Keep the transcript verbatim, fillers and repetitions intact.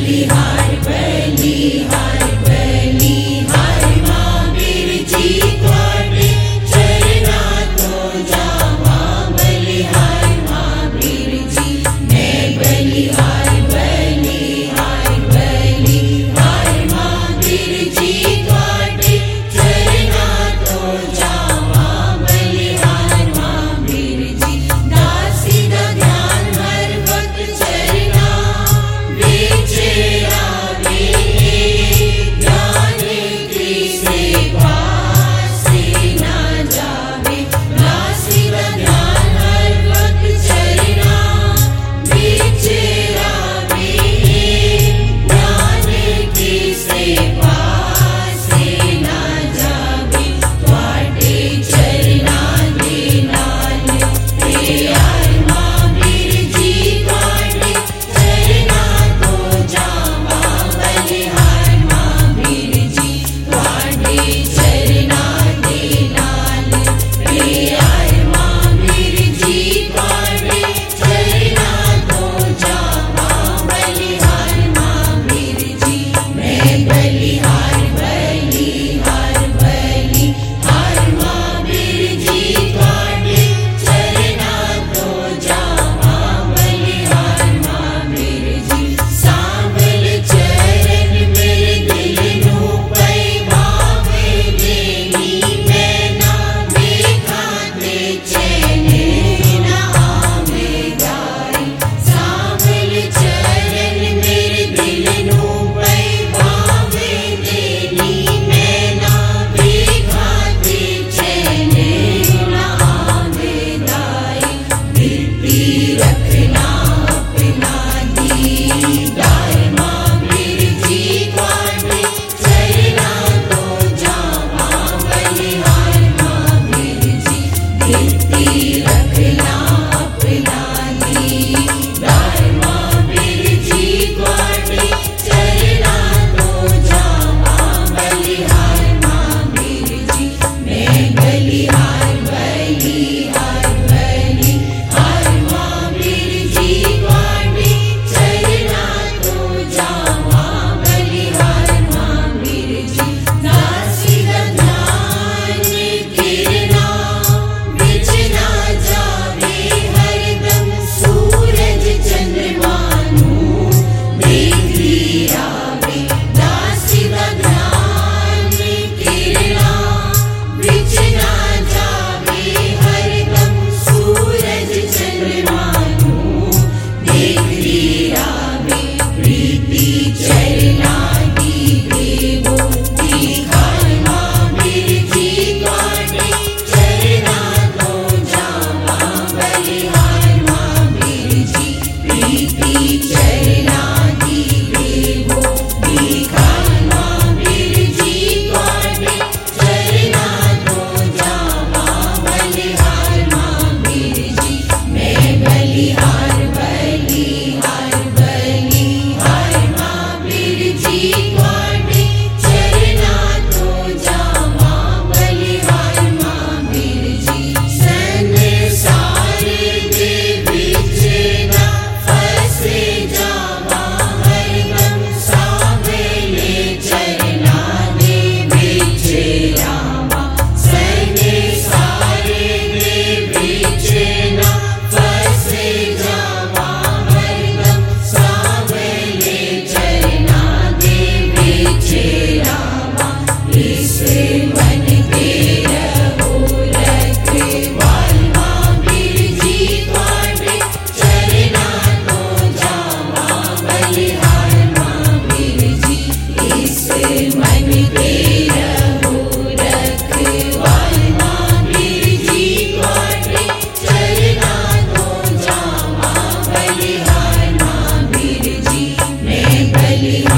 बलिहार बलिहार बलिहार मां बिरजी तुहाडे चरना तो जावां बलिहार मां बिरजी मैं बलिहार बलिहार बलिहार मां बिरजी तुहाडे चरना तो जावां बलिहार मां बिरजी दासी दा ध्यान हर वक्त चरना बेचे आवे ज्ञान की सेवा से ना जावे दासी दा ध्यान हर वक्त चरना बेचे आवे ज्ञान की सेवा से ना जावे तुहाडे चरना दे नाल प्यार मां बिरजी तुहाडे चरना तो जावां बलिहार मां बिरजी तुहाडे चरना दे नाल प्यार मां बिरजी तुहाडे चरना तो जावां बलिहार मां बिरजी मैं बलिहार बलिहार बलिहार मां बिरजी तुहाडे चरना तो जावां बलिहार मां बिरजी सांभल चरण मेरे दिल नूं पई भावे देनी मैं ना देखा ते चैन ना आवे गाई सांभल चरण मेरे दिल नूं पई भावे देनी मैं ना देखा ते चैन ना आवे गाई बिरती रखना अपना दीदार मां बिरजी तुहाडे चरना तो जावां बलिहार मां बिरजी बिरती रखना अपना दीदार मां बिरजी तुहाडे चरना तो जावां बलिहार मां बिरजी मैं बलिहार बलिहार बलिहार मां बिरजी तुहाडे चरना तो जावां बलिहार मां बिरजी दासी दा ध्यान किरना बिच ना जावे हरदम सूरज चंद्रमा नूं देखदी आवे दासी दा ध्यान किरना बिच ना जावे हरदम सूरज चंद्रमा नूं देखदी आवे प्रीति चरना दी देवो दीखार मां बिरजी तुहाडे चरना तो जावां बलिहार मां बिरजी प्रीति चरना दी देवो दीखार मां बिरजी तुहाडे चरना तो जावां बलिहार मां बिरजी मैं बलिहार बलिहार बलिहार मां बिरजी तुहाडे चरना तो जावां बलिहार मां बिरजी संसार दे विच ना फसे जावां हरदम सांभले चरना दे विच रावां संसार दे विच ना फसे जावां हरदम सांभले चरना दे विच रावां इस मन के रहो रखवाल मां बिरजी तुहाडे चरना तो जावां बलिहार मां बिरजी इस मन के रहो रखवाल मां बिरजी तुहाडे चरना तो जावां बलिहार मां बिरजी मैं बलिहार